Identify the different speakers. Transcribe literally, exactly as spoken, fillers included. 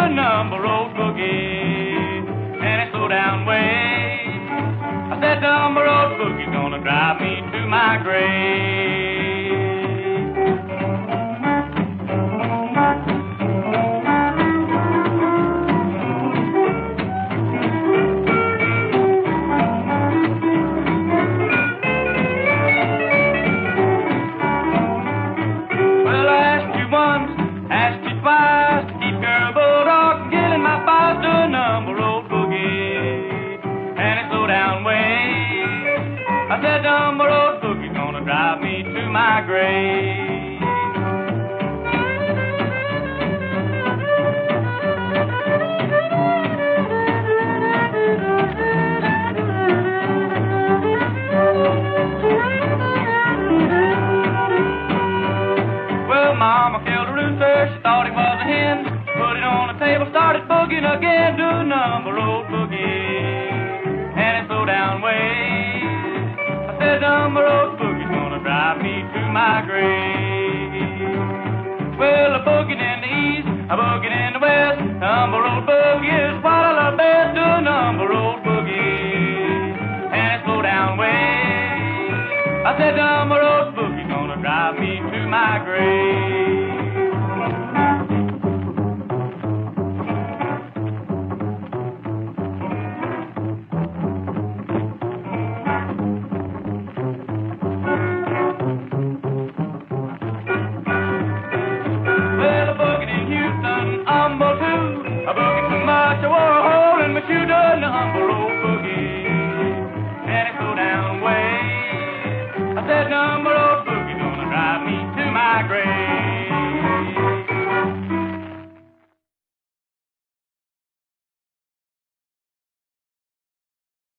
Speaker 1: a number road boogie, and it slowed down way. I said, number road boogie's gonna drive me to my grave. I said, number road boogie's gonna drive me to my grave. Well, Mama killed a rooster, she thought he was a hen. Put it on the table, started boogieing again. Do a number road boogie, and it slowed down way. Number road boogie's gonna drive me to my grave.